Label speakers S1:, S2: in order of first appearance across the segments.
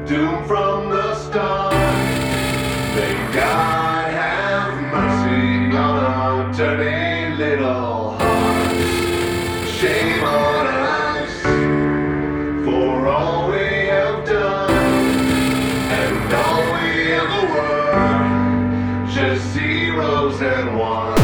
S1: doomed from the start. May God have mercy on our dirty little hearts. Shame on us for all we have done, and all we ever were, just zeros and ones.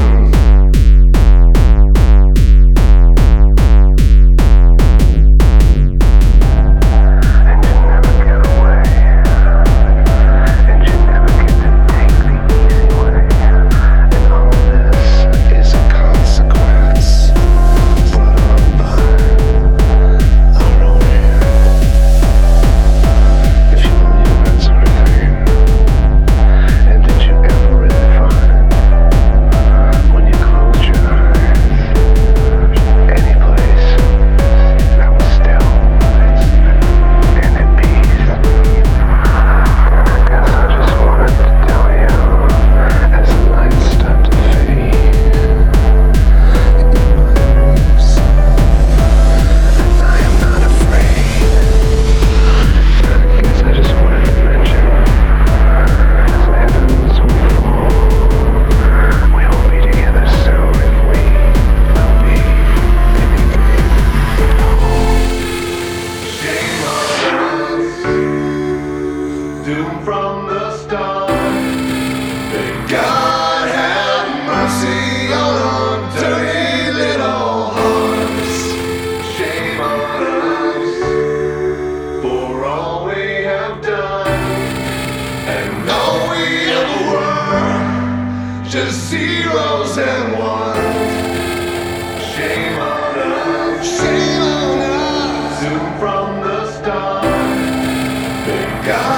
S1: Doomed from the start. May God have mercy on our dirty little hearts. Shame on us for all we have done, and all we ever were, just zeros and ones. Shame on us, doomed from the start. May God